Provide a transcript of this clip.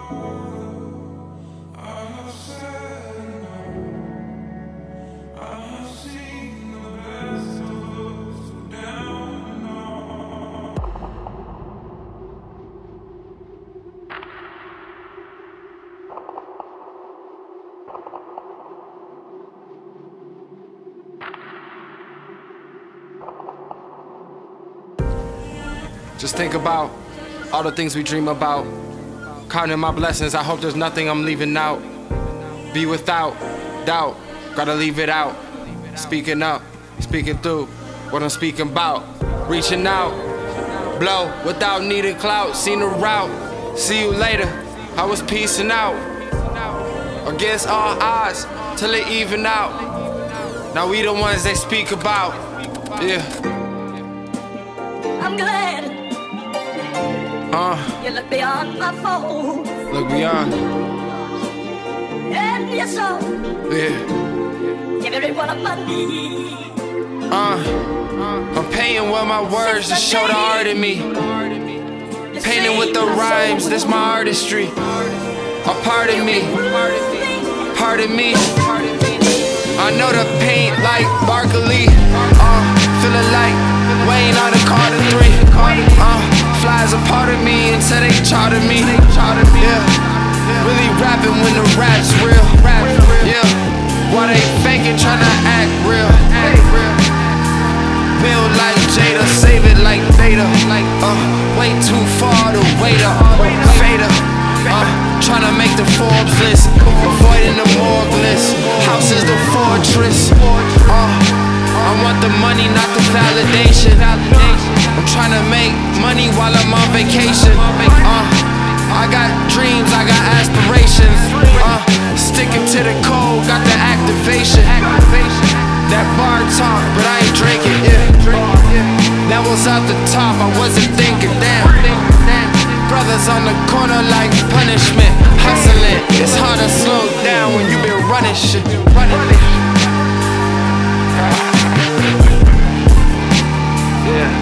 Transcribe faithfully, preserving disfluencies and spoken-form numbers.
Just think about all the things we dream about. Counting my blessings, I hope there's nothing I'm leaving out. Be without doubt, gotta leave it out. Speaking up, speaking through what I'm speaking about. Reaching out, blow without needing clout. Seen the route, see you later. I was peacing out against all odds till it even out. Now we the ones they speak about. Yeah. I'm glad Uh, you look beyond my faults look beyond. and your soul. Yeah. Give every one of my needs. Uh, I'm paying with my words to show the art in me. Painting with the rhymes, this my artistry. A part of me, part of me. I know the paint like Barkley. Uh, feeling like Wayne on the Carter three. Uh, flies a part of me until they charter me. Yeah, really rapping when the rap's real. Yeah, while they faking, tryna act real. Build like Jada, save it like Beta. Uh, way too far to wait up. Fader. Uh, tryna make the Forbes list, avoiding the morgue list. House is the fortress. Uh, I want the money, not the validation. I'm tryna make money while I'm on vacation. Uh, I got dreams, I got aspirations. Uh, sticking to the code, got the activation. That bar talk, but I ain't drinking. Yeah, that was off the top, I wasn't thinking. Damn. Brothers on the corner like punishment. Hustling, it's hard to slow down when you been running shit. Yeah.